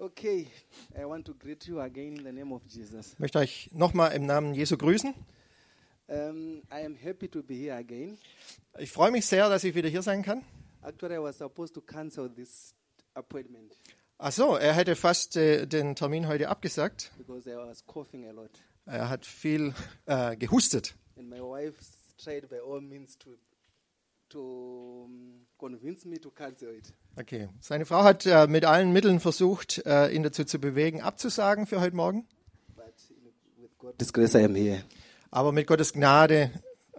Okay, I want to greet you again in the name of Jesus. Ich möchte euch nochmal im Namen Jesu grüßen. I am happy to be here again. Ich freue mich sehr, dass ich wieder hier sein kann. Actually, I was supposed to cancel this appointment Ach so, er hätte fast den Termin heute abgesagt. because I was coughing a lot. Er hat viel gehustet. And my wife tried by all means to convince me to cancel it. Okay, seine Frau hat mit allen Mitteln versucht, ihn dazu zu bewegen, abzusagen für heute Morgen. But with God's grace, I am here. Aber mit Gottes Gnade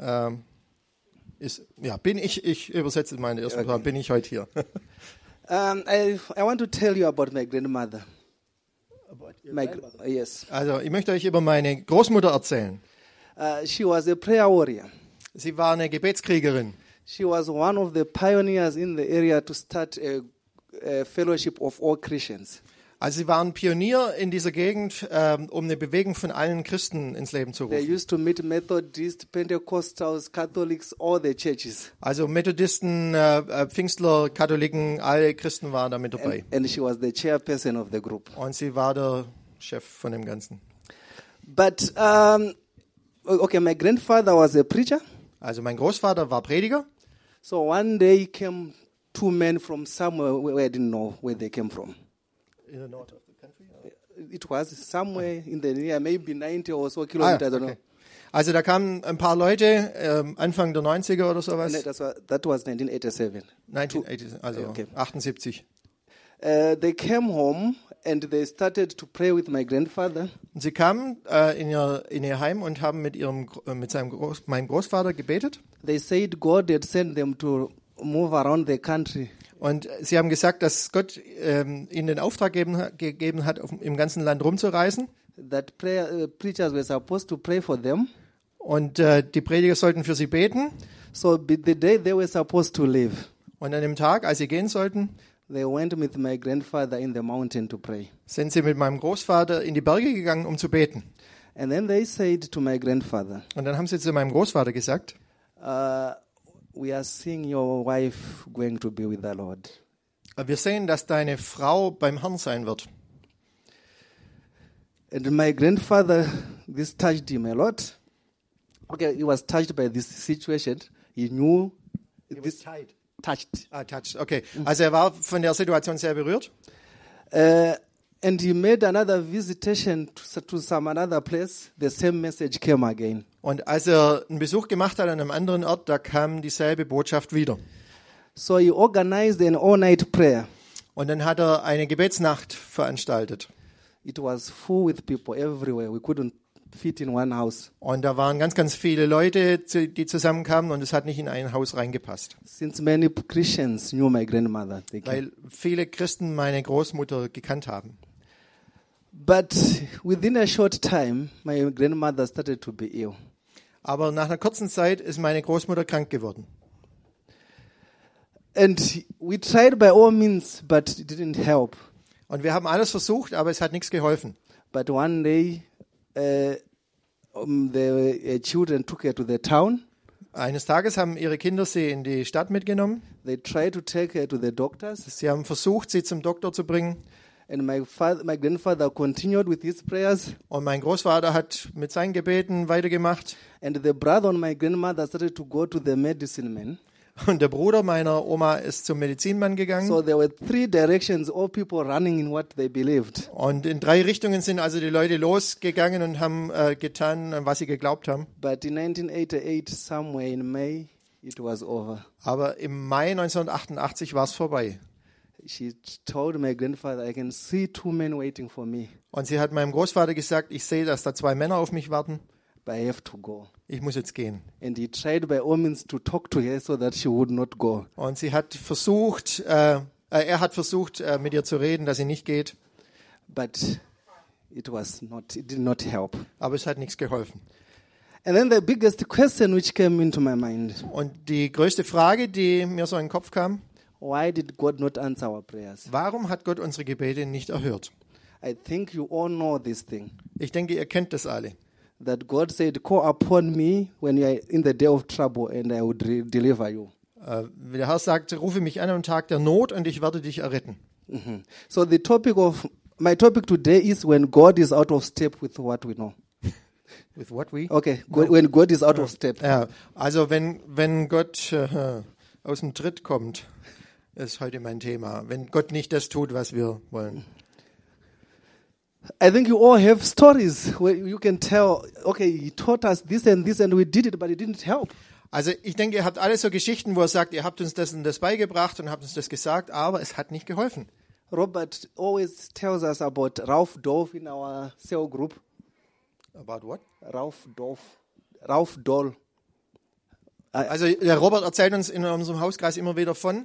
bin ich übersetze meine ersten Frage, bin ich heute hier. I want to tell you about my grandmother. Yes. Also, ich möchte euch über meine Großmutter erzählen. She was a prayer warrior. Sie war eine Gebetskriegerin. She was one of the pioneers in the area to start a fellowship of all Christians. Also sie waren Pionier in dieser Gegend, um eine Bewegung von allen Christen ins Leben zu They rufen. used to meet Methodists, Pentecostals, Catholics, all the churches. Also Methodisten, Pfingstler, Katholiken, alle Christen waren da mit dabei. And she was the chairperson of the group. Und sie war der Chef von dem Ganzen. But, okay, my grandfather was a preacher. Also mein Großvater war Prediger. So one day came two men from somewhere where I didn't know where they came from. In the north of the country? It was somewhere in the near, maybe 90 or so kilometers, I don't know. Also da kamen ein paar Leute, Anfang der 90er oder sowas. And that was 1987. 1980, also Okay. 78. They came home and they started to pray with my grandfather. Und sie kamen in ihr Heim und haben meinem Großvater gebetet. They said God had sent them to move around the country. Und sie haben gesagt, dass Gott ihnen den Auftrag gegeben hat, im ganzen Land rumzureisen. That preachers were supposed to pray for them. Und die Prediger sollten für sie beten. So the day they were supposed to leave, Und an dem Tag, als sie gehen sollten, they went with my grandfather in the mountain to pray. sind sie mit meinem Großvater in die Berge gegangen, um zu beten. And then they said to my grandfather, Und dann haben sie zu meinem Großvater gesagt, we are seeing your wife going to be with the Lord. wir sehen, dass deine Frau beim Herrn sein wird. And my grandfather, this touched him a lot. Okay, he was touched by this situation. He knew this touched. Touched, okay. Also er war von der Situation sehr berührt. And he made another visitation to some another place. The same message came again. Und als er einen Besuch gemacht hat an einem anderen Ort, da kam dieselbe Botschaft wieder. So he organized an all-night prayer. Und dann hat er eine Gebetsnacht veranstaltet. It was full with people everywhere. We couldn't fit in one house. Und da waren ganz, ganz viele Leute, die zusammenkamen und es hat nicht in ein Haus reingepasst. Since many Christians knew my grandmother. They came. Weil viele Christen meine Großmutter gekannt haben. But within a short time, my grandmother started to be ill. Aber nach einer kurzen Zeit ist meine Großmutter krank geworden. And we tried by all means, but it didn't help. Und wir haben alles versucht, aber es hat nichts geholfen. But one day, the children took her to the town. Eines Tages haben ihre Kinder sie in die Stadt mitgenommen. They tried to take her to the doctors. Sie haben versucht, sie zum Doktor zu bringen. And my grandfather continued with his prayers. Und mein Großvater hat mit seinen Gebeten weitergemacht. And the brother on my grandmother started to go to the medicine man. Und der Bruder meiner Oma ist zum Medizinmann gegangen. So there were three directions, all people running in what they believed. Und in 3 Richtungen sind also die Leute losgegangen und haben getan, was sie geglaubt haben. But in 1988, somewhere in May, it was over. Aber im Mai 1988 war es vorbei. She told my grandfather, I can see 2 men waiting for me, Und sie hat meinem Großvater gesagt, ich sehe, dass da 2 Männer auf mich warten. but I have to go. Ich muss jetzt gehen. And he tried by all means to talk to her so that she would not go. Und sie hat versucht, er hat versucht, mit ihr zu reden, dass sie nicht geht. But it did not help. Aber es hat nichts geholfen. And then the biggest question which came into my mind, Und die größte Frage, die mir so in den Kopf kam, why did God not answer our prayers? warum hat Gott unsere Gebete nicht erhört? I think you all know this thing, Ich denke, ihr kennt das alle. that God said, call upon me when you are in the day of trouble and I will deliver you. Der Herr sagt, rufe mich an am Tag der Not und ich werde dich erretten. So the topic of My topic today is when God is out of step with what we know. With what we? Okay, when God is out of step. Ja, also wenn Gott aus dem Tritt kommt, ist heute mein Thema. Wenn Gott nicht das tut, was wir wollen. I think you all have stories where you can tell, okay, he taught us this and we did it, but it didn't help. Also ich denke, ihr habt alle so Geschichten, wo er sagt, ihr habt uns das und das beigebracht und habt uns das gesagt, aber es hat nicht geholfen. Robert always tells us about Ralph Dove in our cell group. About what? Ralph Doll. Also der Robert erzählt uns in unserem Hauskreis immer wieder von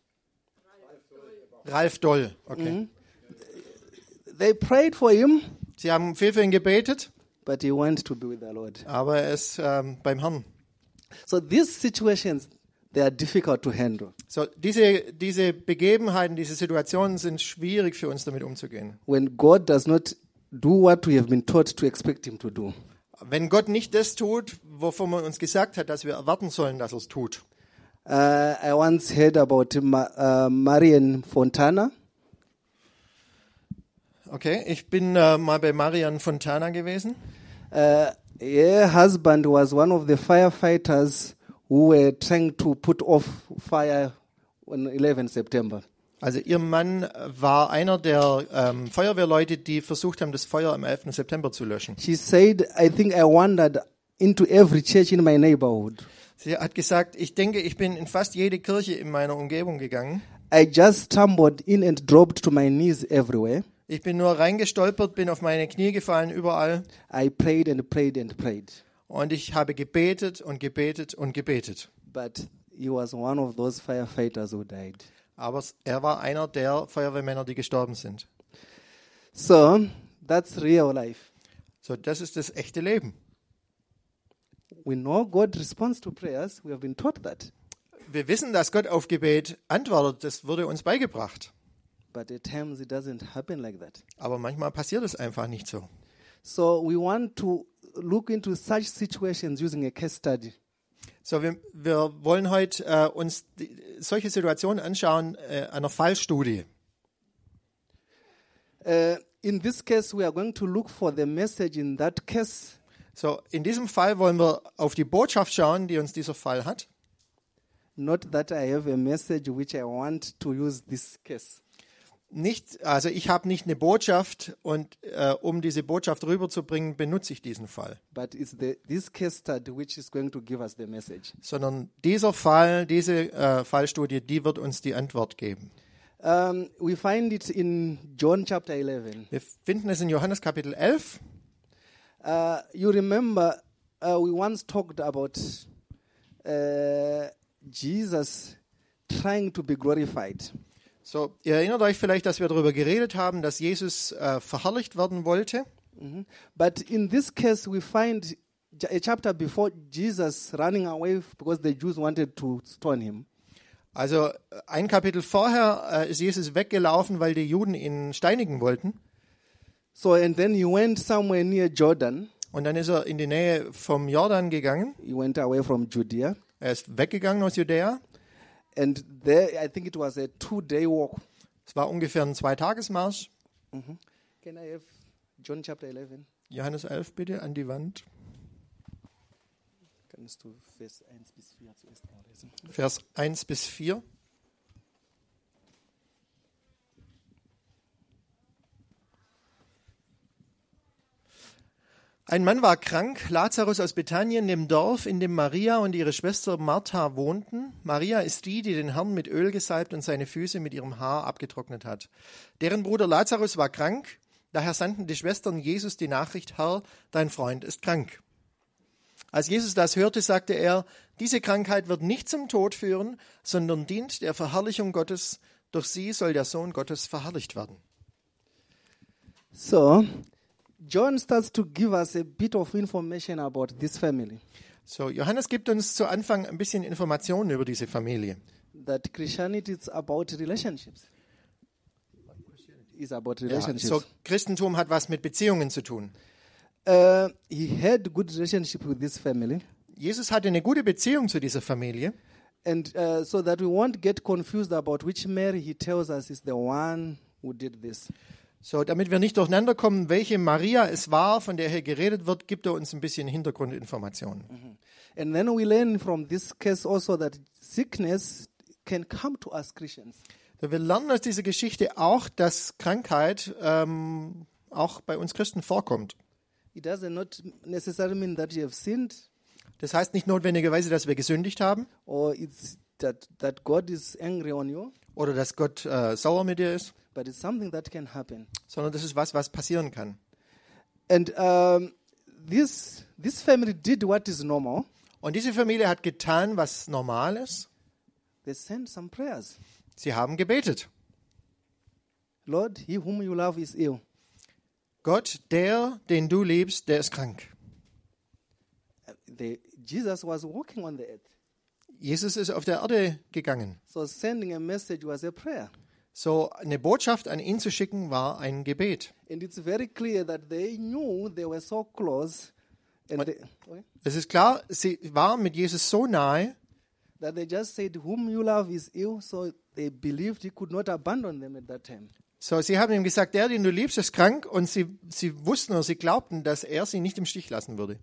Ralph Doll. Okay. They prayed for him, Sie haben viel für ihn gebetet, but he went to be with the Lord. aber er ist beim Herrn. So these situations, they are difficult to handle. So diese Begebenheiten, diese Situationen sind schwierig für uns damit umzugehen. When God does not do what we have been taught to expect him to do. Wenn Gott nicht das tut, wovon man uns gesagt hat, dass wir erwarten sollen, dass er es tut. I once heard about Marian Fontana. Okay, ich bin mal bei Marian Fontana gewesen. Her husband was one of the firefighters who were trying to put off fire on 11 September. Also ihr Mann war einer der Feuerwehrleute, die versucht haben, das Feuer am 11. September zu löschen. She said, I think I wandered into every church in my neighborhood. Sie hat gesagt, ich denke, ich bin in fast jede Kirche in meiner Umgebung gegangen. I just stumbled in and dropped to my knees everywhere. Ich bin nur reingestolpert, bin auf meine Knie gefallen, überall. I prayed and prayed and prayed. Und ich habe gebetet und gebetet und gebetet. But he was one of those firefighters who died. Aber er war einer der Feuerwehrmänner, die gestorben sind. So, that's real life. So, das ist das echte Leben. We know God responds to prayers. We have been taught that. Wir wissen, dass Gott auf Gebet antwortet. Das wurde uns beigebracht. But at times it doesn't happen like that. Aber manchmal passiert es einfach nicht so. So we want to look into such situations using a case study. So, wir wollen heute uns solche Situationen anschauen, einer Fallstudie. In this case, we are going to look for the message in that case. So, in diesem Fall wollen wir auf die Botschaft schauen, die uns dieser Fall hat. Not that I have a message which I want to use this case. Also ich habe nicht eine Botschaft und um diese Botschaft rüberzubringen, benutze ich diesen Fall. But it's this case study which is going to give us the message. Sondern dieser Fall, diese Fallstudie, die wird uns die Antwort geben. We find it in John chapter 11. Wir finden es in Johannes Kapitel 11. You remember we once talked about Jesus trying to be glorified. So, ihr erinnert euch vielleicht, dass wir darüber geredet haben, dass Jesus verherrlicht werden wollte. But in this case, we find a chapter before Jesus running away because the Jews wanted to stone him. Also ein Kapitel vorher ist Jesus weggelaufen, weil die Juden ihn steinigen wollten. So and then he went somewhere near Jordan. Und dann ist er in die Nähe vom Jordan gegangen. He went away from Judea. Er ist weggegangen aus Judäa. And there, I think it was a 2-day walk. Es war ungefähr ein 2-Tages-Marsch. Can I have John chapter 11? Johannes 11 bitte an die Wand. Kannst du Vers 1 bis 4 zuerst mal lesen? Vers 1 bis 4. Ein Mann war krank, Lazarus aus Bethanien, dem Dorf, in dem Maria und ihre Schwester Martha wohnten. Maria ist die, die den Herrn mit Öl gesalbt und seine Füße mit ihrem Haar abgetrocknet hat. Deren Bruder Lazarus war krank, daher sandten die Schwestern Jesus die Nachricht: Herr, dein Freund ist krank. Als Jesus das hörte, sagte er: Diese Krankheit wird nicht zum Tod führen, sondern dient der Verherrlichung Gottes. Durch sie soll der Sohn Gottes verherrlicht werden. So, John starts to give us a bit of information about this family. So, Johannes gibt uns zu Anfang ein bisschen Informationen über diese Familie. That Christianity is about relationships. Is about relationships. So, Christentum hat was mit Beziehungen zu tun. He had good relationship with this family. Jesus hatte eine gute Beziehung zu dieser Familie. And so that we won't get confused about which Mary he tells us is the one who did this. So, damit wir nicht durcheinander kommen, welche Maria es war, von der hier geredet wird, gibt er uns ein bisschen Hintergrundinformationen. And then we learn from this case also that sickness can come to us Christians. So, wir lernen aus dieser Geschichte auch, dass Krankheit auch bei uns Christen vorkommt. It does not necessarily mean that you have sinned Das heißt nicht notwendigerweise, dass wir gesündigt haben or it's that God is angry on you, oder dass Gott sauer mit dir ist, but it's something that can happen. sondern das ist was passieren kann. And this family did what is normal. Und diese Familie hat getan, was normal ist. They sent some prayers. Sie haben gebetet. Lord, he whom you love is ill. Gott, der, den du liebst, der ist krank. Jesus was walking on the earth. Jesus ist auf der Erde gegangen. So sending a message was a prayer. So eine Botschaft an ihn zu schicken, war ein Gebet. And it's very clear that they knew they were so close. And Es ist klar, sie waren mit Jesus so nahe, that they just said, whom you love is ill. So they believed he could not abandon them at that time. so sie haben ihm gesagt, der, den du liebst, ist krank, und sie wussten oder sie glaubten, dass er sie nicht im Stich lassen würde.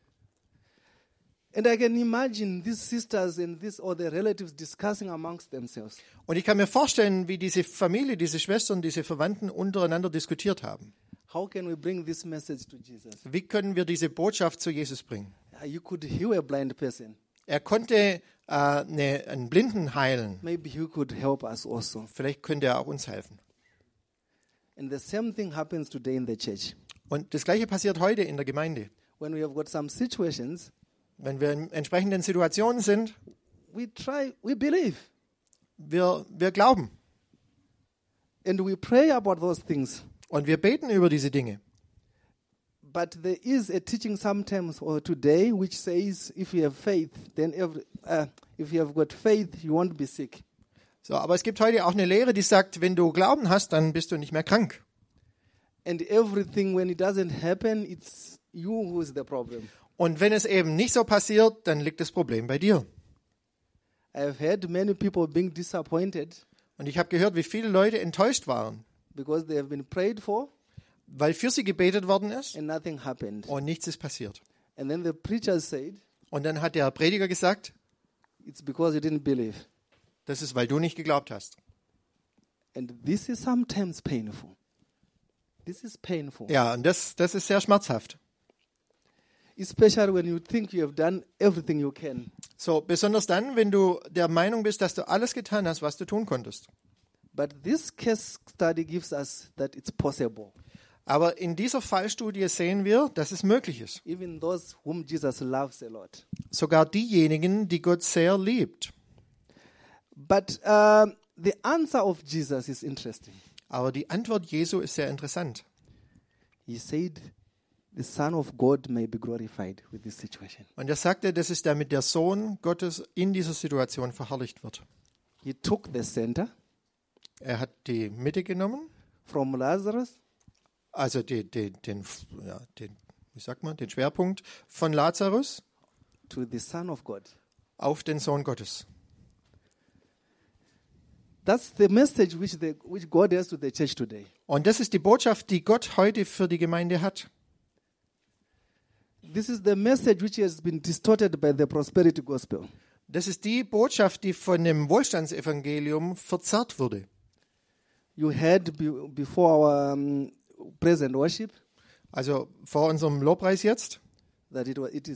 And I can imagine these sisters and all the relatives discussing amongst themselves. Und ich kann mir vorstellen, wie diese Familie, diese Schwestern, diese Verwandten untereinander diskutiert haben. How can we bring this message to Jesus? Wie können wir diese Botschaft zu Jesus bringen? You could heal a blind person. Er konnte einen Blinden heilen. Maybe he could help us also. Vielleicht könnte er auch uns helfen. And the same thing happens today in the church. Und das Gleiche passiert heute in der Gemeinde. When we have got some situations, Wenn wir in entsprechenden Situationen sind, we believe. wir glauben And we pray about those things. und wir beten über diese Dinge. But there is a teaching sometimes or today which says if you have faith, then if you have got faith, you won't be sick. So, aber es gibt heute auch eine Lehre, die sagt, wenn du Glauben hast, dann bist du nicht mehr krank. And everything, when it doesn't happen, it's you who is the problem. Und wenn es eben nicht so passiert, dann liegt das Problem bei dir. I have heard many people being disappointed Und ich habe gehört, wie viele Leute enttäuscht waren, because they have been prayed for weil für sie gebetet worden ist and nothing happened. und nichts ist passiert. And then the preacher said, Und dann hat der Prediger gesagt, it's because you didn't believe. das ist, weil du nicht geglaubt hast. And this is sometimes painful. This is painful. Ja, und das ist sehr schmerzhaft. Especially when you think you have done everything you can. So, besonders dann, wenn du der Meinung bist, dass du alles getan hast, was du tun konntest. But this case study gives us that it's possible. Aber in dieser Fallstudie sehen wir, dass es möglich ist. Even those whom Jesus loves a lot. Sogar diejenigen, die Gott sehr liebt. But the answer of Jesus is interesting. Aber die Antwort Jesu ist sehr interessant. He said, the Son of God may be glorified with this situation. Und er sagte, das ist damit der Sohn Gottes in dieser Situation verherrlicht wird. He took the center Er hat die Mitte genommen, from Lazarus also den Schwerpunkt von Lazarus to the Son of God. auf den Sohn Gottes. That's the message which God has to the church today. Und das ist die Botschaft, die Gott heute für die Gemeinde hat. This is the message which has been distorted by the prosperity gospel. Das ist die Botschaft, die von dem Wohlstandsevangelium verzerrt wurde. You heard before our present worship Also vor unserem Lobpreis jetzt, that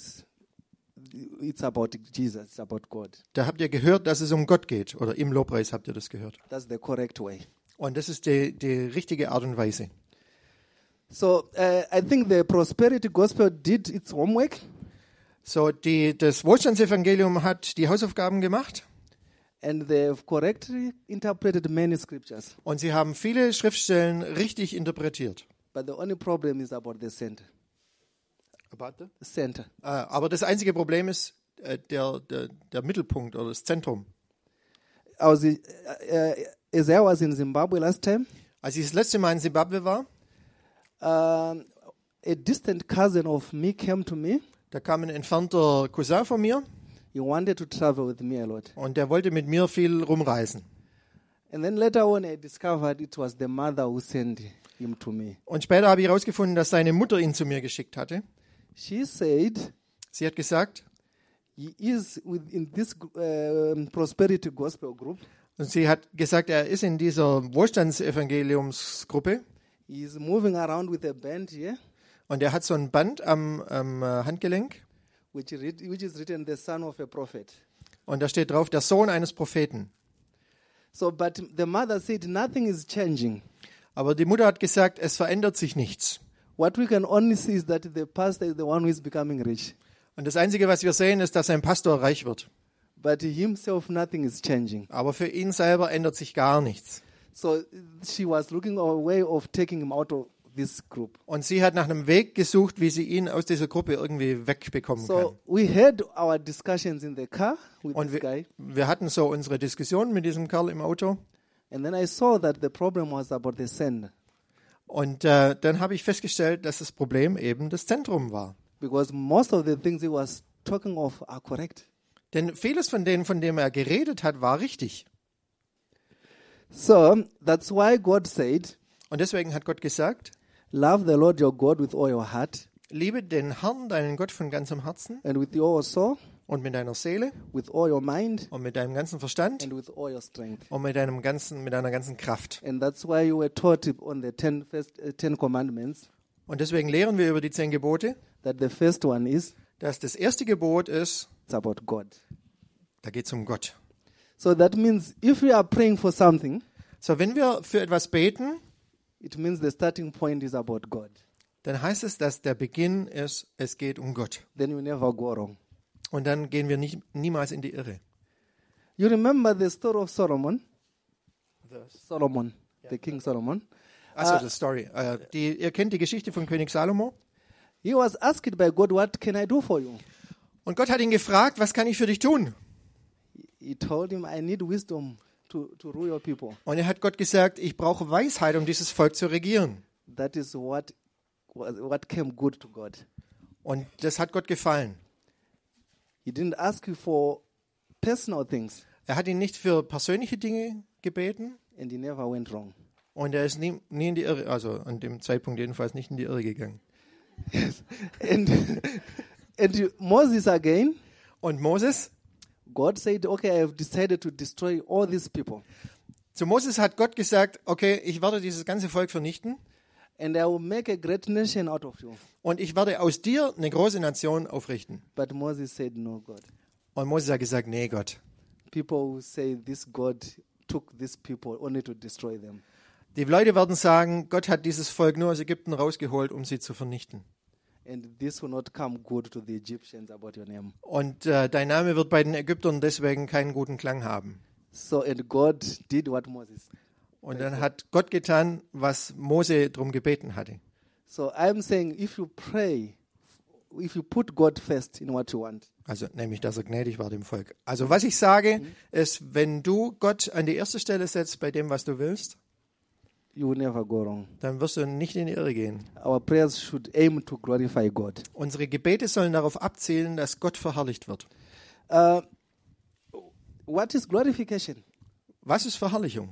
it's about Jesus, it's about God. da habt ihr gehört, dass es um Gott geht. Oder im Lobpreis habt ihr das gehört. That's the correct way. Und das ist die richtige Art und Weise. So I think the prosperity gospel did its homework. So, das Wohlstandsevangelium hat die Hausaufgaben gemacht And they have correctly interpreted many scriptures. und sie haben viele Schriftstellen richtig interpretiert. But the only problem is about the center. The center. Aber das einzige Problem ist der Mittelpunkt oder das Zentrum. As I was in Zimbabwe last time, Als ich das letzte Mal in Simbabwe war, a distant cousin of me came to me. da kam ein entfernter Cousin von mir He wanted to travel with me a lot. und der wollte mit mir viel rumreisen. And then later on, I discovered it was the mother who sent him to me. Und später habe ich herausgefunden, dass seine Mutter ihn zu mir geschickt hatte. She said Sie hat gesagt, he is in this prosperity gospel group. und sie hat gesagt, er ist in dieser Wohlstandsevangeliumsgruppe He is moving around with a band here, und er hat so ein Band am Handgelenk which is written the son of a prophet. und da steht drauf, der Sohn eines Propheten. So, but the mother said nothing is changing. Aber die Mutter hat gesagt, es verändert sich nichts. What we can only see is that the pastor is the one who is becoming rich. Und das Einzige, was wir sehen, ist, dass ein Pastor reich wird. But himself, nothing is changing. Aber für ihn selber ändert sich gar nichts. So she was looking for a way of taking him out of this group. Und sie hat nach einem Weg gesucht, wie sie ihn aus dieser Gruppe irgendwie wegbekommen kann. So we had our discussions in the car with Und this guy. wir hatten so unsere Diskussion mit diesem Kerl im Auto. And then I saw that the problem was about the send. Und dann habe ich festgestellt, dass das Problem eben das Zentrum war. Because most of the things he was talking of are correct. Denn vieles von denen, von dem er geredet hat, war richtig. So that's why God said, Und deswegen hat Gott gesagt, love the Lord your God with all your heart liebe den Herrn, deinen Gott von ganzem Herzen and with all your soul, und mit deiner Seele with all your mind und mit deinem ganzen Verstand and with all your strength. und mit deiner ganzen Kraft. And that's why you were taught on the 10 commandments Und deswegen lehren wir über die 10 Gebote, that the first one is dass das erste Gebot ist, it's about God. da geht es um Gott. So that means if we are praying for something, So, wenn wir für etwas beten, it means the starting point is about God. dann heißt es, dass der Beginn ist, es geht um Gott. Then you never go wrong. Und dann gehen wir niemals in die Irre. You remember the story of Solomon? Solomon, the King Solomon. Also, die Story. Ihr kennt die Geschichte von König Salomo. He was asked by God, what can I do for you? Und Gott hat ihn gefragt, was kann ich für dich tun? He told him, I need wisdom to rule your people. Und er hat Gott gesagt, ich brauche Weisheit, um dieses Volk zu regieren. That is what came good to God. Und das hat Gott gefallen. He didn't ask you for personal things, Er hat ihn nicht für persönliche Dinge gebeten and he never went wrong. und er ist nie in die Irre, also an dem Zeitpunkt jedenfalls nicht in die Irre gegangen. And Moses again, Und Moses, God said, okay, I have decided to destroy all these people. zu Moses hat Gott gesagt, okay, ich werde dieses ganze Volk vernichten And I will make a great nation out of you. und ich werde aus dir eine große Nation aufrichten. But Moses said, no, God. Und Moses hat gesagt, nee Gott. People who say this God took these people only to destroy them. Die Leute werden sagen, Gott hat dieses Volk nur aus Ägypten rausgeholt, um sie zu vernichten. And this will not come good to the Egyptians about your name. Und dein Name wird bei den Ägyptern deswegen keinen guten Klang haben. So, and God did what Moses. Und dann hat Gott getan, was Mose darum gebeten hatte. So I'm saying, if you pray, if you put God first in what you want, Also nämlich, dass er gnädig war dem Volk. Also was ich sage, ist, wenn du Gott an die erste Stelle setzt bei dem, was du willst, you will never go wrong. dann wirst du nicht in die Irre gehen. Our prayers should aim to glorify God. Unsere Gebete sollen darauf abzielen, dass Gott verherrlicht wird. What is glorification? Was ist Verherrlichung?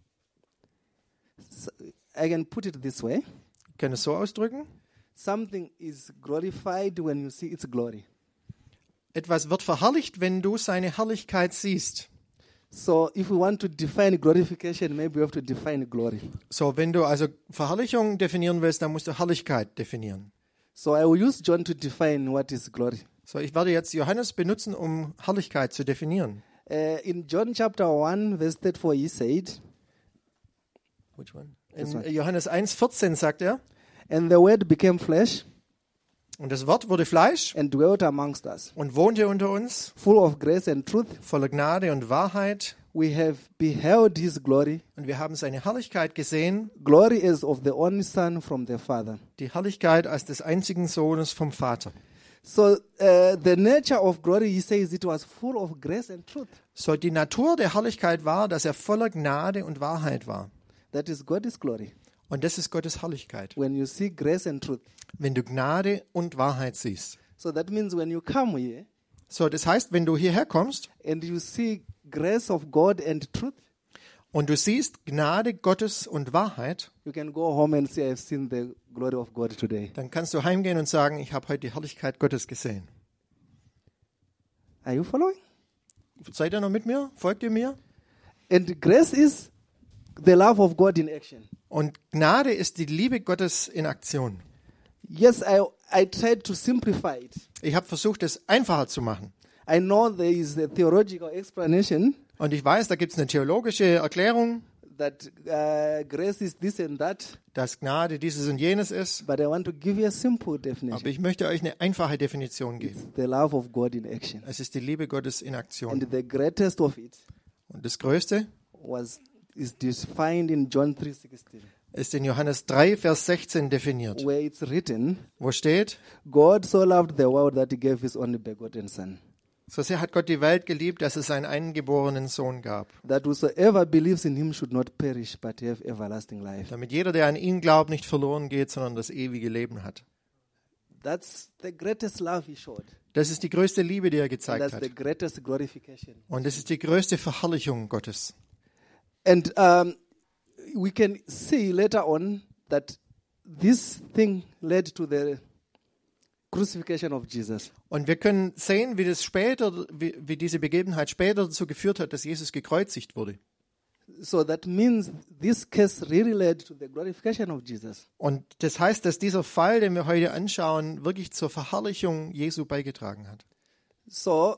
I can put it this way. Ich kann es so ausdrücken. Something is glorified when you see its glory. Etwas wird verherrlicht, wenn du seine Herrlichkeit siehst. So if we want to define glorification, maybe we have to define glory. So, wenn du also Verherrlichung definieren willst, dann musst du Herrlichkeit definieren. So I will use John to define what is glory. So, ich werde jetzt Johannes benutzen, um Herrlichkeit zu definieren. In John chapter 1, verse 34, he said, In Johannes 1,14 sagt er, and the word became flesh und das Wort wurde Fleisch and dwelt amongst us, und wohnte unter uns, full of grace and truth. voller Gnade und Wahrheit. We have beheld his glory, Und wir haben seine Herrlichkeit gesehen, glory as of the only Son from the Father. die Herrlichkeit als des einzigen Sohnes vom Vater. So the nature of glory, he says, it was full of grace and truth. So, die Natur der Herrlichkeit war, dass er voller Gnade und Wahrheit war. That is God's glory. Und das ist Gottes Herrlichkeit. When you see grace and truth. Wenn du Gnade und Wahrheit siehst. So that means when you come here So, das heißt, wenn du hierher kommst and you see grace of God and truth, und du siehst Gnade Gottes und Wahrheit, you can go home and say, I've seen the glory of God today. dann kannst du heimgehen und sagen, ich habe heute die Herrlichkeit Gottes gesehen. Are you following? Seid ihr noch mit mir? Folgt ihr mir? And grace is the love of God in action. Und Gnade ist die Liebe Gottes in Aktion. Yes, I tried to simplify it. Ich habe versucht, es einfacher zu machen. I know there is a theological explanation Und ich weiß, da gibt es eine theologische Erklärung, that grace is this and that, dass Gnade dieses und jenes ist. but I want to give you a simple Aber definition. ich möchte euch eine einfache Definition geben. The love of God in action. Es ist die Liebe Gottes in Aktion. And the greatest of it Und das Größte is defined in John 3:16, ist in Johannes 3, Vers 16 definiert, where it's written, wo steht, God so loved the world that he gave his only begotten Son, so sehr hat Gott die Welt geliebt, dass es seinen eingeborenen Sohn gab, that whosoever believes in him should not perish but have everlasting life. damit jeder, der an ihn glaubt, nicht verloren geht, sondern das ewige Leben hat. That's the greatest love he showed. Das ist die größte Liebe, die er And gezeigt that's hat. the greatest glorification. Und das ist die größte Verherrlichung Gottes. And we can see later on that this thing led to the crucifixion of Jesus. Und wir können sehen, wie das später, wie diese Begebenheit später dazu geführt hat, dass Jesus gekreuzigt wurde. So that means this case really led to the glorification of Jesus. Und das heißt, dass dieser Fall, den wir heute anschauen, wirklich zur Verherrlichung Jesu beigetragen hat. So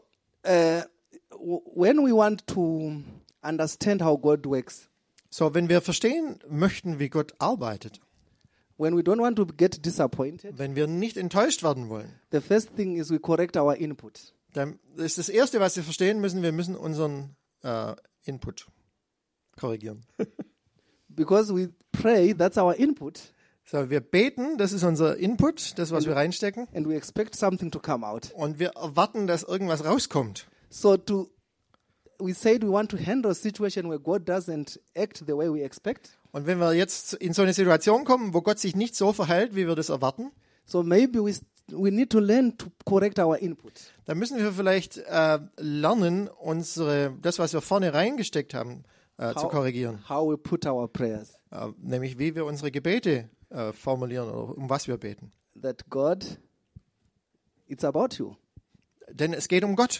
when we want to understand how God works, So, wenn wir verstehen möchten, wie Gott arbeitet, when we don't want to get disappointed, wenn wir nicht enttäuscht werden wollen, the first thing is we correct our input. dann ist das Erste, was wir verstehen müssen, wir müssen unseren Input korrigieren. Because we pray, that's our input, So, wir beten, das ist unser Input, das, was wir reinstecken, and we expect something to come out. und wir erwarten, dass irgendwas rauskommt. So we said we want to handle a situation where God doesn't act the way we expect. Und wenn wir jetzt in so eine Situation kommen, wo Gott sich nicht so verhält, wie wir das erwarten, So maybe we need to learn to correct our input. dann müssen wir vielleicht lernen, das, was wir vorne reingesteckt haben, zu korrigieren. How we put our prayers. Nämlich, wie wir unsere Gebete formulieren oder um was wir beten. That God, it's about you. Denn es geht um Gott.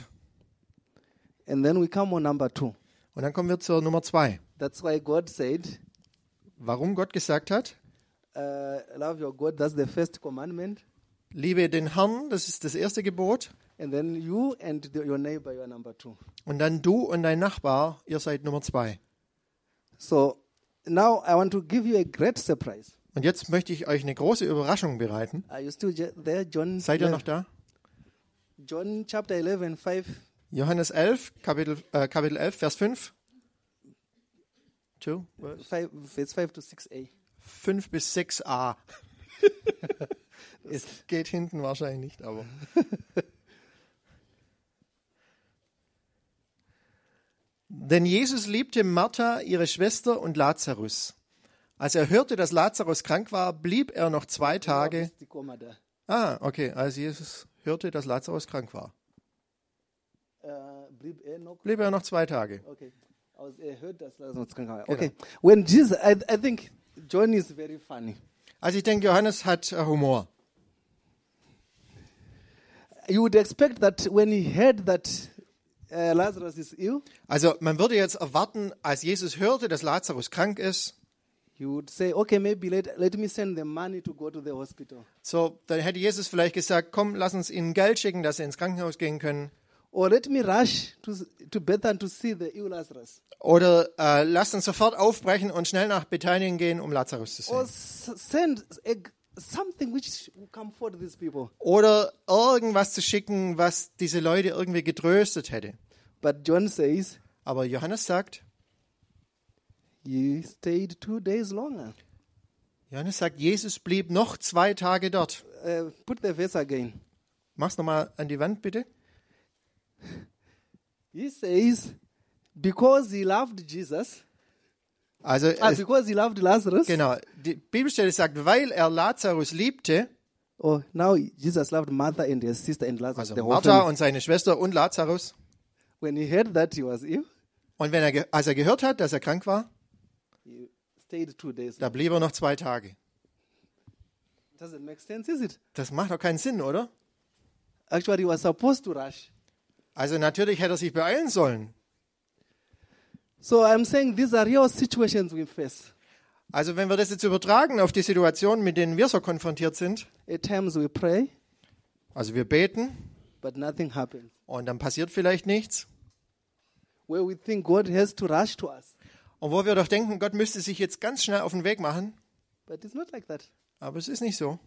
And then we come on number 2. Und dann kommen wir zur Nummer 2. That's why God said, Warum Gott gesagt hat, love your God, that's the first commandment. liebe den Herrn, das ist das erste Gebot. And then you and your neighbor, you are number 2. Und dann du und dein Nachbar, ihr seid Nummer 2. So now I want to give you a great surprise. Und jetzt möchte ich euch eine große Überraschung bereiten. Are you still there, John? Seid ihr noch da? John chapter 11, 5. Johannes 11, Kapitel 11, Vers 5. 5 verse 5 to 6a. 5 bis 6a. Es geht hinten wahrscheinlich nicht, aber. Denn Jesus liebte Martha, ihre Schwester und Lazarus. Als er hörte, dass Lazarus krank war, blieb er noch 2 Tage. Die Komma da. Okay, als Jesus hörte, dass Lazarus krank war, blieb er noch 2 Tage. Okay. I heard that's what's going on. Okay. When Jesus, I think John is very funny. Also ich denke, Johannes hat Humor. You would expect that when he heard that Lazarus is ill, Also man würde jetzt erwarten, als Jesus hörte, dass Lazarus krank ist, he would say, okay, maybe let me send them money to go to the hospital. so dann hätte Jesus vielleicht gesagt, komm, lass uns ihnen Geld schicken, dass sie ins Krankenhaus gehen können. Or let me rush to Bethany to see the ill Lazarus. Oder lasst uns sofort aufbrechen und schnell nach Bethanien gehen, um Lazarus zu Or sehen. send something which will comfort these people. Oder irgendwas zu schicken, was diese Leute irgendwie getröstet hätte. But John says, Aber Johannes sagt, he stayed 2 days longer. Jesus blieb noch 2 Tage dort. Put the verse again. Mach's nochmal an die Wand, bitte. He says, because he loved Jesus, Also, because he loved Lazarus, genau, die Bibelstelle sagt, weil er Lazarus liebte, now Jesus loved Martha and her sister and Lazarus. also the whole Martha family. und seine Schwester und Lazarus, When he heard that he was ill, Und als er gehört hat, dass er krank war, he stayed 2 days. da blieb er noch 2 Tage. Doesn't make sense, is it? Das macht doch keinen Sinn, oder? Actually, he was supposed to rush. Also natürlich hätte er sich beeilen sollen. So I'm saying these are real situations we face. Also wenn wir das jetzt übertragen auf die Situation, mit denen wir so konfrontiert sind, At times we pray, also wir beten but nothing happens. und dann passiert vielleicht nichts. Where we think God has to rush to us. Und wo wir doch denken, Gott müsste sich jetzt ganz schnell auf den Weg machen, But it's not like that. aber es ist nicht so.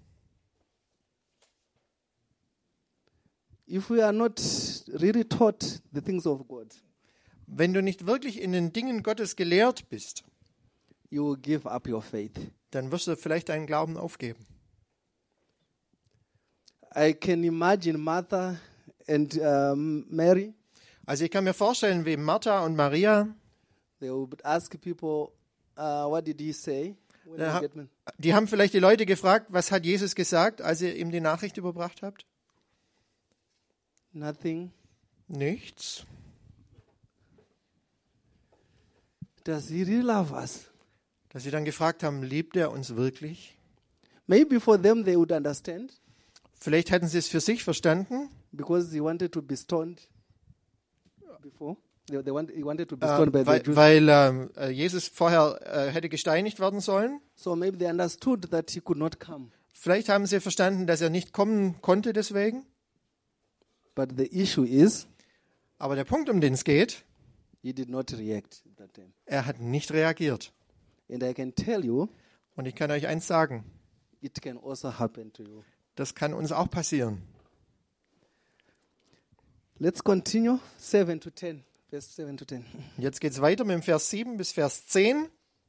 If we are not really taught the things of God, Wenn du nicht wirklich in den Dingen Gottes gelehrt bist, you will give up your faith. dann wirst du vielleicht deinen Glauben aufgeben. I can imagine Martha and Mary. Also ich kann mir vorstellen, wie Martha und Maria, They would ask people, what did he say? When Ja, you get me? die haben vielleicht die Leute gefragt, was hat Jesus gesagt, als ihr ihm die Nachricht überbracht habt? Nothing. Nichts. Does he really love us? Dass sie dann gefragt haben, liebt er uns wirklich? Maybe for them they would understand Vielleicht hätten sie es für sich verstanden, because he wanted to be stoned before. He wanted to be stoned by the Jews. weil Jesus vorher hätte gesteinigt werden sollen. So maybe they understood that he could not come. Vielleicht haben sie verstanden, dass er nicht kommen konnte deswegen. But the issue is, Aber der Punkt, um den es geht, he did not react at that time. er hat nicht reagiert. And I can tell you, Und ich kann euch eins sagen, it can also happen to you. das kann uns auch passieren. Let's continue. 7 to 10. Verse 7 to 10. Jetzt geht es weiter mit dem Vers 7 bis Vers 10.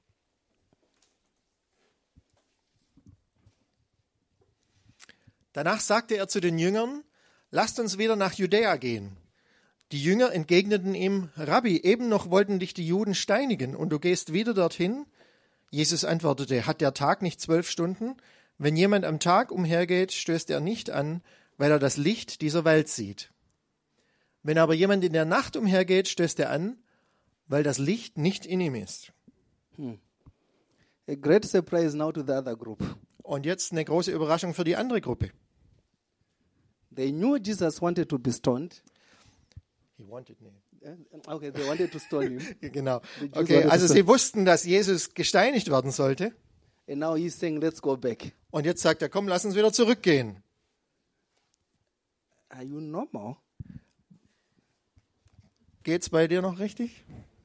Danach sagte er zu den Jüngern, lasst uns wieder nach Judäa gehen. Die Jünger entgegneten ihm, Rabbi, eben noch wollten dich die Juden steinigen und du gehst wieder dorthin? Jesus antwortete, hat der Tag nicht 12 Stunden? Wenn jemand am Tag umhergeht, stößt er nicht an, weil er das Licht dieser Welt sieht. Wenn aber jemand in der Nacht umhergeht, stößt er an, weil das Licht nicht in ihm ist. A great surprise now to the other group. Und jetzt eine große Überraschung für die andere Gruppe. They knew Jesus wanted to be stoned. Okay, they wanted to stone him. Genau. Die Jews Okay, wanted also to sie wussten, dass Jesus gesteinigt werden sollte. And now he's saying, let's go back. Und jetzt sagt er, komm, lass uns wieder zurückgehen. Are you normal? Geht's bei dir noch richtig?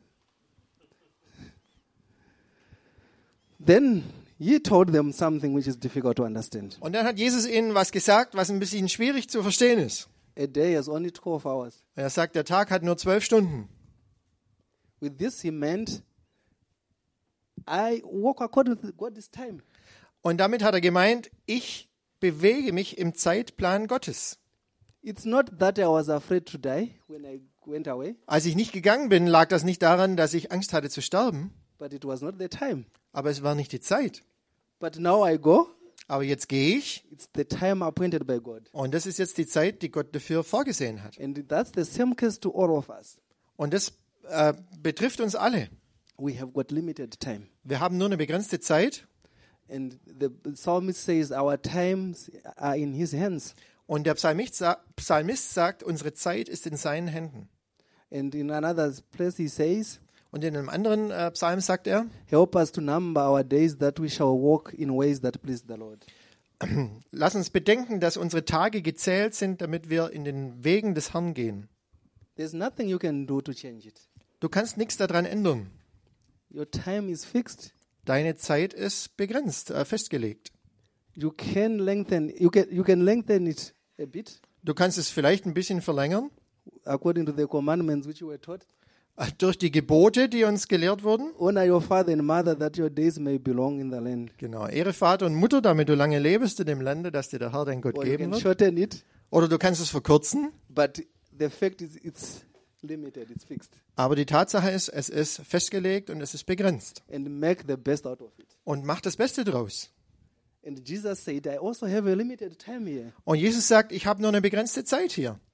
Then he told them something which is difficult to understand. Und dann hat Jesus ihnen was gesagt, was ein bisschen schwierig zu verstehen ist. A day has only 12 hours. Er sagt, der Tag hat nur 12 Stunden. With this he meant, I walk according to God's time. Und damit hat er gemeint, ich bewege mich im Zeitplan Gottes. It's not that I was afraid to die when I went away, Als ich nicht gegangen bin, lag das nicht daran, dass ich Angst hatte zu sterben, but it was not the time. aber es war nicht die Zeit. But now I go, Aber jetzt gehe ich it's the time appointed by God. und das ist jetzt die Zeit, die Gott dafür vorgesehen hat. And that's the same case to all of us. Und das betrifft uns alle. We have got limited time. Wir haben nur eine begrenzte Zeit And the psalmist says our times are in his hands. und der Psalmist sagt, unsere Zeit ist in seinen Händen. And in another place he says, Und in einem anderen Psalm sagt er, help us to number our days that we shall walk in ways that please the Lord. lass uns bedenken, dass unsere Tage gezählt sind, damit wir in den Wegen des Herrn gehen. There's nothing you can do to change it. Du kannst nichts daran ändern. Your time is fixed. Deine Zeit ist begrenzt, festgelegt. You can lengthen it a bit Du kannst es vielleicht ein bisschen verlängern according to the commandments which you were taught. durch die Gebote, die uns gelehrt wurden. Honor your father and mother that your days may belong in the land. Genau, ehre Vater und Mutter, damit du lange lebst in dem Lande, das dir der Herr, dein Gott, Or you geben can wird. shorten it, Oder du kannst es verkürzen. but the fact is it's limited, it's fixed. Aber die Tatsache ist, es ist festgelegt und es ist begrenzt. And make the best out of it. Und mach das Beste draus. And Jesus said, I also have a limited time here. Und Jesus sagt, ich habe nur eine begrenzte Zeit hier.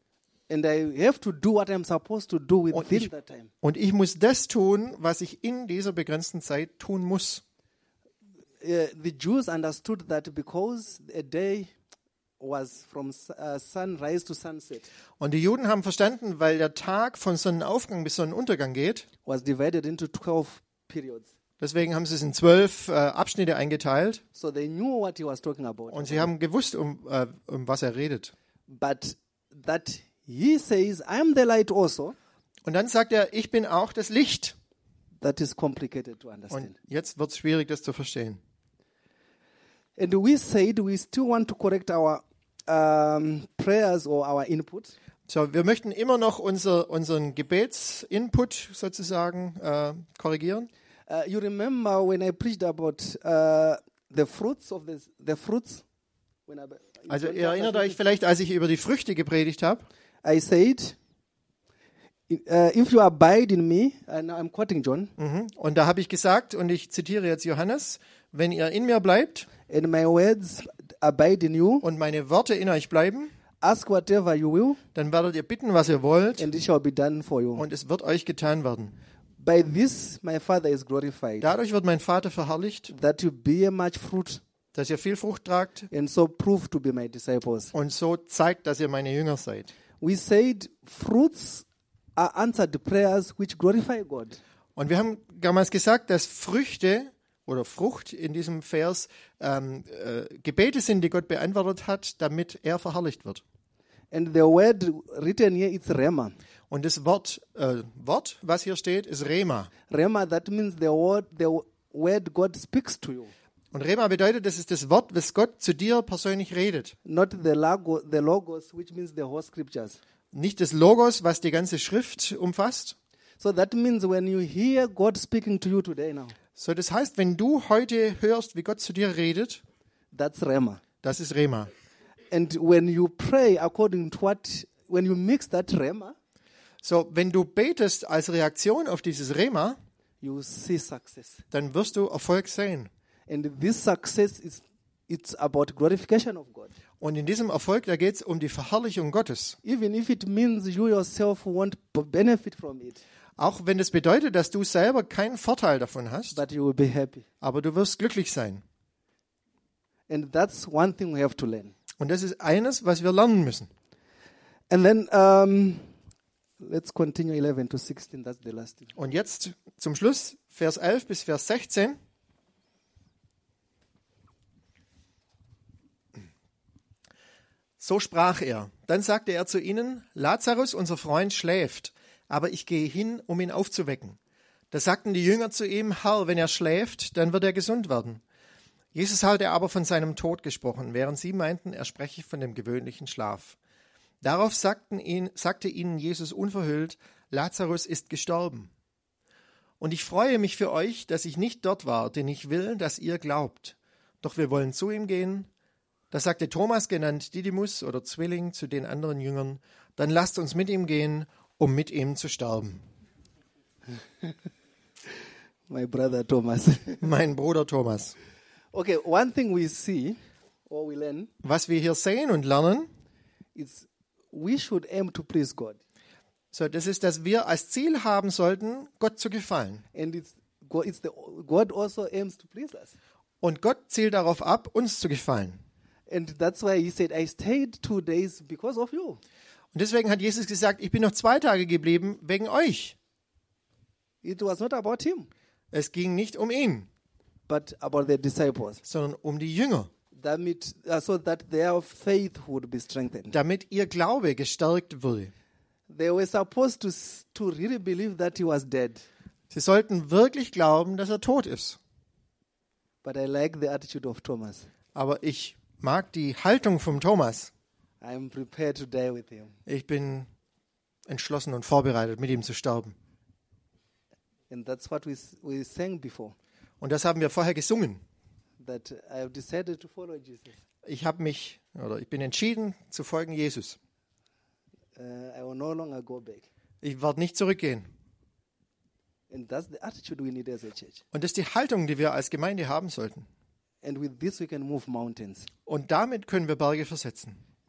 And I have to do what I'm supposed to do within that time. Und ich muss das tun, was ich in dieser begrenzten Zeit tun muss. The Jews understood that because a day was from sunrise to sunset, Und die Juden haben verstanden, weil der Tag von Sonnenaufgang bis Sonnenuntergang geht, was divided into 12 periods. deswegen haben sie es in 12 Abschnitte eingeteilt So they knew what he was talking about. und sie haben gewusst, um was er redet. But that he says, I am the light also, Und dann sagt er, ich bin auch das Licht. that is complicated to understand. Und jetzt wird es schwierig, das zu verstehen. And we said we still want to correct our prayers or our input. So, wir möchten immer noch unseren Gebetsinput sozusagen korrigieren. You remember when I preached about the fruits of the fruits? When Also ihr erinnert euch vielleicht, als ich über die Früchte gepredigt habe. I said, if you abide in me, and I'm quoting John, Und da habe ich gesagt, und ich zitiere jetzt Johannes, wenn ihr in mir bleibt and my words abide in you, und meine Worte in euch bleiben, ask whatever you will, dann werdet ihr bitten, was ihr wollt, and it shall be done for you. und es wird euch getan werden. By this my Father is glorified, Dadurch wird mein Vater verherrlicht, that you bear much fruit, dass ihr viel Frucht tragt and so prove to be my disciples. und so zeigt, dass ihr meine Jünger seid. We said fruits are answered prayers which glorify God. Und wir haben damals gesagt, dass Früchte oder Frucht in diesem Vers Gebete sind, die Gott beantwortet hat, damit er verherrlicht wird. And the word written here is rema. Und das Wort, was hier steht, ist Rema. Rema, that means the word God speaks to you. Und Rema bedeutet, das ist das Wort, was Gott zu dir persönlich redet. Not the logos, which means the whole scriptures. Nicht das Logos, was die ganze Schrift umfasst. So that means when you hear God speaking to you today now, So, das heißt, wenn du heute hörst, wie Gott zu dir redet, that's rema. das ist Rema. And when you pray according to when you mix that rema, So, wenn du betest als Reaktion auf dieses Rema, you see success. dann wirst du Erfolg sehen. And this success it's about glorification of God. Und in diesem Erfolg, da geht es um die Verherrlichung Gottes. Even if it means you yourself won't benefit from it, Auch wenn das bedeutet, dass du selber keinen Vorteil davon hast, but you will be happy. aber du wirst glücklich sein. And that's one thing we have to learn. Und das ist eines, was wir lernen müssen. And then let's continue 11 to 16. That's the last thing. Und jetzt zum Schluss, Vers 11 bis Vers 16. So sprach er. Dann sagte er zu ihnen, Lazarus, unser Freund, schläft, aber ich gehe hin, um ihn aufzuwecken. Da sagten die Jünger zu ihm, Herr, wenn er schläft, dann wird er gesund werden. Jesus hatte aber von seinem Tod gesprochen, während sie meinten, er spreche von dem gewöhnlichen Schlaf. Darauf sagte ihnen Jesus unverhüllt, Lazarus ist gestorben. Und ich freue mich für euch, dass ich nicht dort war, denn ich will, dass ihr glaubt. Doch wir wollen zu ihm gehen. Da sagte Thomas, genannt Didymus oder Zwilling, zu den anderen Jüngern, dann lasst uns mit ihm gehen, um mit ihm zu sterben. My brother Thomas. Mein Bruder Thomas. Okay, one thing we see or we learn Was wir hier sehen und lernen, is we should aim to please God. so, das ist, dass wir als Ziel haben sollten, Gott zu gefallen. And God also aims to please us. Und Gott zielt darauf ab, uns zu gefallen. And that's why he said, I stayed 2 days because of you. Und deswegen hat Jesus gesagt, ich bin noch 2 Tage geblieben wegen euch. It was not about him, Es ging nicht um ihn, but about the disciples, sondern um die Jünger, so that their faith would be strengthened. damit ihr Glaube gestärkt würde. They were supposed to really believe that he was dead. Sie sollten wirklich glauben, dass er tot ist. But I like the attitude of Thomas. Aber ich mag die Haltung von Thomas. I am prepared to die with him. Ich bin entschlossen und vorbereitet, mit ihm zu sterben. And that's what we sang before, Und das haben wir vorher gesungen. that I have decided to follow Jesus. Ich bin entschieden zu folgen Jesus. I will no longer go back. Ich werde nicht zurückgehen. And that's the attitude we need as a church. Und das ist die Haltung, die wir als Gemeinde haben sollten. And with this we can move mountains. Und damit können wir Berge versetzen.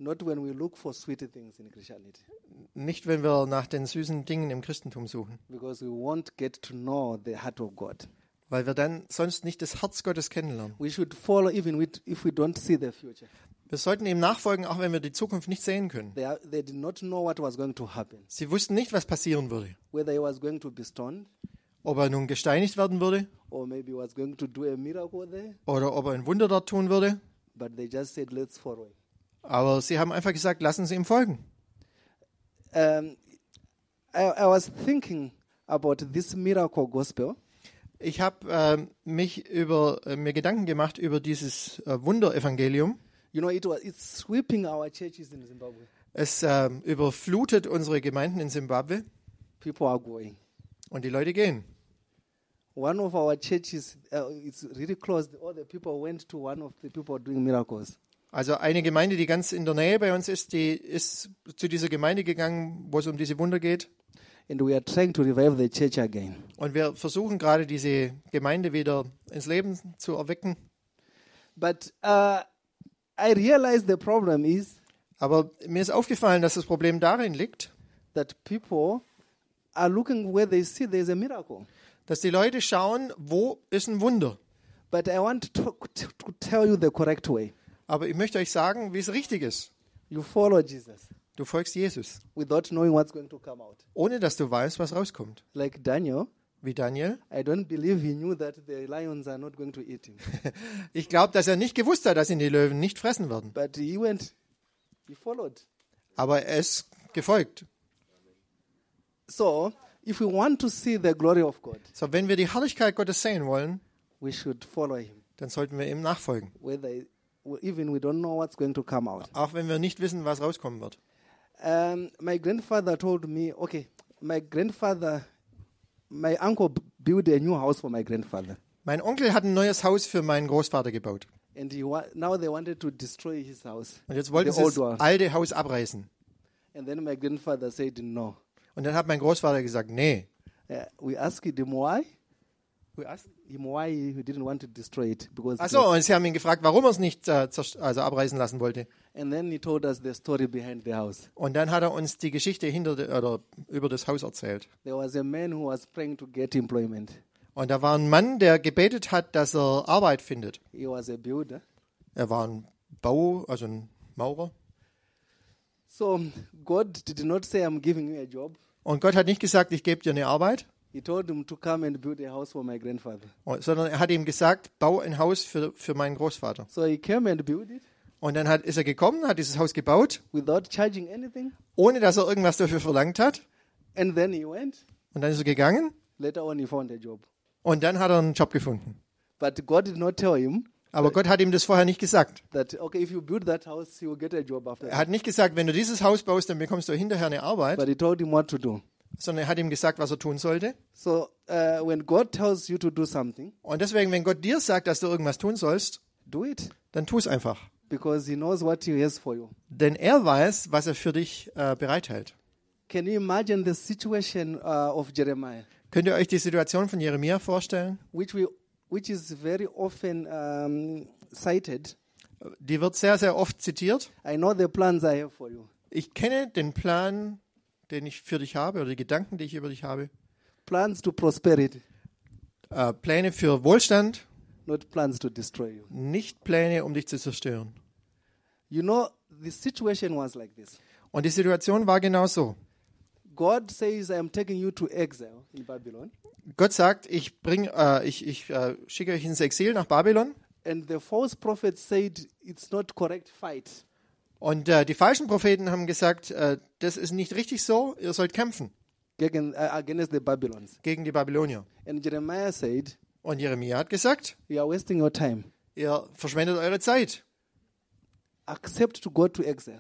Not when we look for sweet things in Christianity, Nicht, wenn wir nach den süßen Dingen im Christentum suchen, because we won't get to know the heart of God. weil wir dann sonst nicht das Herz Gottes kennenlernen. We should follow even if we don't see the future. Wir sollten ihm nachfolgen, auch wenn wir die Zukunft nicht sehen können. They did not know what was going to happen, Sie wussten nicht, was passieren würde. whether he was going to be stoned, Ob er nun gesteinigt werden würde or maybe he was going to do a miracle there. oder ob er ein Wunder dort tun würde. But they just said, let's follow him. Aber sie haben einfach gesagt, lassen Sie ihm folgen. I was thinking about this miracle gospel. Ich habe mir Gedanken gemacht über dieses Wunderevangelium. You know, it's sweeping our churches in Zimbabwe. Es überflutet unsere Gemeinden in Simbabwe People are going. und die Leute gehen. One of our churches, it's really close. All the people went to one of the people doing miracles. Also eine Gemeinde, die ganz in der Nähe bei uns ist, die ist zu dieser Gemeinde gegangen, wo es um diese Wunder geht. And we are trying to revive the church again. Und wir versuchen gerade, diese Gemeinde wieder ins Leben zu erwecken. But I realize the problem is Aber mir ist aufgefallen, dass das Problem darin liegt, that people are looking where they see there's a miracle. dass die Leute schauen, wo ist ein Wunder. But I want to tell you the correct way. Aber ich möchte euch sagen, wie es richtig ist. You follow Jesus Du folgst Jesus, without knowing what's going to come out. ohne dass du weißt, was rauskommt. Like Daniel, Wie Daniel. I don't believe he knew that the lions are not going to eat him. Ich glaube, dass er nicht gewusst hat, dass ihn die Löwen nicht fressen werden. But he followed. Aber er ist gefolgt. So, if we want to see the glory of God, So, wenn wir die Herrlichkeit Gottes sehen wollen, we should follow him. dann sollten wir ihm nachfolgen. Even we don't know what's going to come out. Auch wenn wir nicht wissen, was rauskommen wird. My grandfather told me, my uncle built a new house for my grandfather. Mein Onkel hat ein neues Haus für meinen Großvater gebaut. And now they wanted to destroy his house, Und jetzt wollten the sie old das one. alte Haus abreißen. And then my grandfather said no. Und dann hat mein Großvater gesagt, nee. We asked him why. Why he didn't want to destroy it because. Achso, und sie haben ihn gefragt, warum er es nicht abreißen lassen wollte. And then he told us the story behind the house. Und dann hat er uns die Geschichte über das Haus erzählt. There was a man who was praying to get employment. Und da war ein Mann, der gebetet hat, dass er Arbeit findet. He was a builder. Er war ein Maurer. So God did not say, I'm giving you a job. Und Gott hat nicht gesagt, ich gebe dir eine Arbeit, He told him to come and build a house for my grandfather. sondern er hat ihm gesagt, bau ein Haus für meinen Großvater. So he came and built it Und dann ist er gekommen, hat dieses Haus gebaut, without charging anything. ohne dass er irgendwas dafür verlangt hat. And then he went. Und dann ist er gegangen Later on, he found a job. und dann hat er einen Job gefunden. But God did not tell him Aber Gott hat ihm das vorher nicht gesagt. that, okay, if you build that house, you will get a job after Er that. hat nicht gesagt, wenn du dieses Haus baust, dann bekommst du hinterher eine Arbeit, But he told him what to do. sondern er hat ihm gesagt, was er tun sollte. So when God tells you to do something, Und deswegen, wenn Gott dir sagt, dass du irgendwas tun sollst, do it. dann tu es einfach. Because he knows what he has for you. Denn er weiß, was er für dich bereithält. Can you imagine the situation of Jeremiah, Könnt ihr euch die Situation von Jeremia vorstellen? which is very often cited? Die wird sehr, sehr oft zitiert. I know the plans I have for you. Ich kenne den Plan, den ich für dich habe, oder die Gedanken, die ich über dich habe. Plans to prosperity, Pläne für Wohlstand, not plans to destroy you. nicht Pläne, um dich zu zerstören. You know, the situation was like this. Und die Situation war genau so. God says, I am taking you to exile in Babylon. Gott sagt, ich schicke euch ins Exil nach Babylon. And the false prophet said, it's not correct, fight. Und die falschen Propheten haben gesagt, das ist nicht richtig so, ihr sollt kämpfen Against the Babylons. gegen die Babylonier. And Jeremiah said, Und Jeremia hat gesagt, you are wasting your time. ihr verschwendet eure Zeit. Accept to go to exile.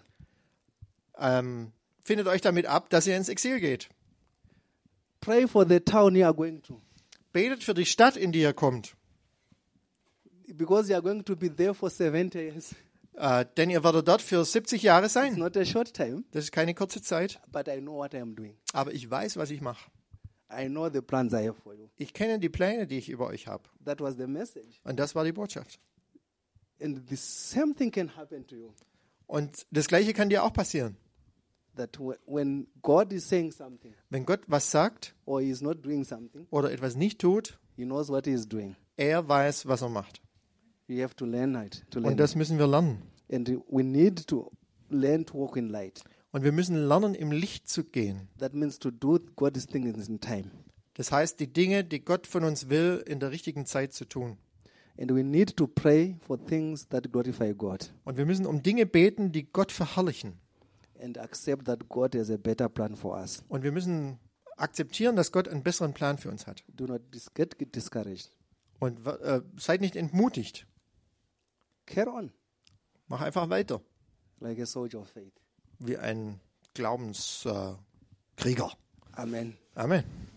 Findet euch damit ab, dass ihr ins Exil geht. Pray for the town you are going to. Betet für die Stadt, in die ihr kommt. Because you are going to be there for 70 years. Denn ihr werdet dort für 70 Jahre It's sein. not a short time, Das ist keine kurze Zeit. but I know what I am doing. Aber ich weiß, was ich mache. I know the plans I have for you. Ich kenne die Pläne, die ich über euch habe. That was the message. Und das war die Botschaft. And the same thing can happen to you. Und das Gleiche kann dir auch passieren. That when God is saying something Wenn Gott was sagt or He is not doing something, oder etwas nicht tut, He knows what He is doing. er weiß, was er macht. You have to learn it. To learn Und das müssen wir lernen. And we need to learn to walk in light. Und wir müssen lernen, im Licht zu gehen. That means to do God's things in time. Das heißt, die Dinge, die Gott von uns will, in der richtigen Zeit zu tun. And we need to pray for things that glorify God Und wir müssen um Dinge beten, die Gott verherrlichen. and accept that God has a better plan for us. Und wir müssen akzeptieren, dass Gott einen besseren Plan für uns hat. Do not get discouraged. Und seid nicht entmutigt. Carry on Mach einfach weiter, like a soldier of faith. wie ein Glaubenskrieger. Amen. Amen.